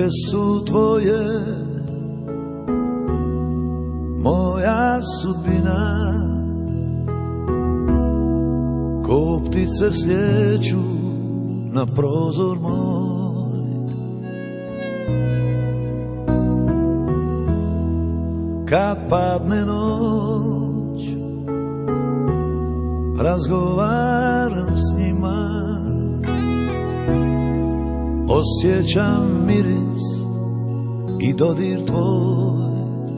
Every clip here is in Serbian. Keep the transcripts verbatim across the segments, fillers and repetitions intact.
Ruke su tvoje, moja sudbina, ko ptice slijeću na prozor moj. Kad padne noć, razgovaram s njima, osjećam miris i dodir tvoj.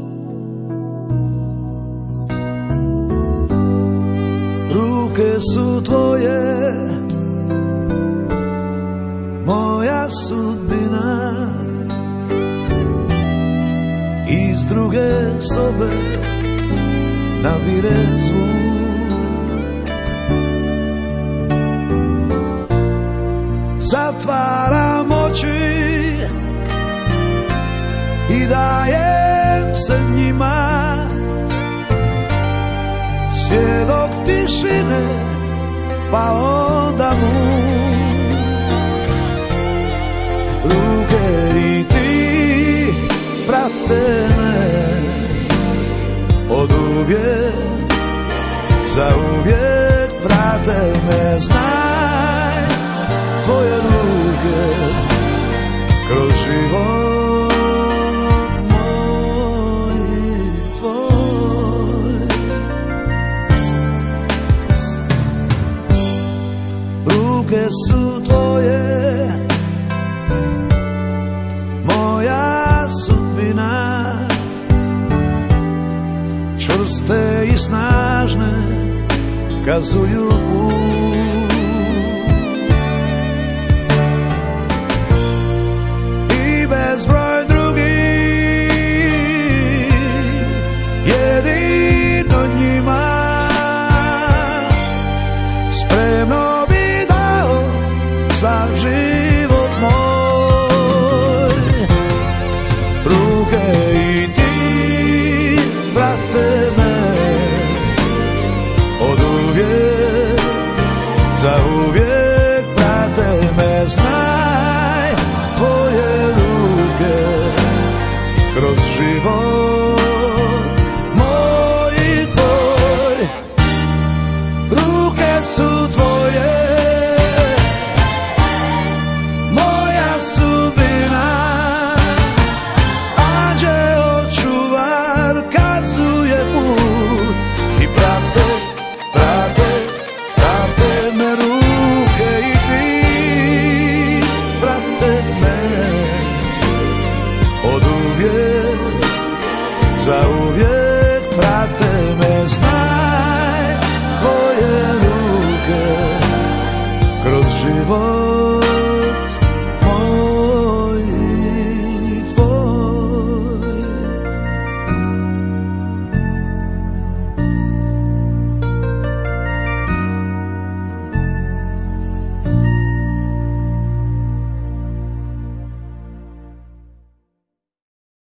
Ruke su tvoje, moja sudbina, iz druge sobe nabire zvuk. Zatvaram oči i dajem se njima, svjedok tišine, pa onda mu ruke i ti prate me od uvijek, za uvijek prate me. Znaj, tvoje ruke kroz život moj i tvoj. Ruke su tvoje, moja sudbina, čvrste i snažne kazuju put. I bezbroj drugih, jedino njima spremno bi dao sav život moj. Ruke i ti prate me od uvijek, za uvijek prate me. Znaj, tvoje ruke kroz život moj i tvoj. Ruke su tvoje, moja sudbina, anđeo čuvar kazuje put i prate, prate, prate me ruke i ti prate me od uvijek, za uvijek prate me. Znaj, tvoje ruke kroz život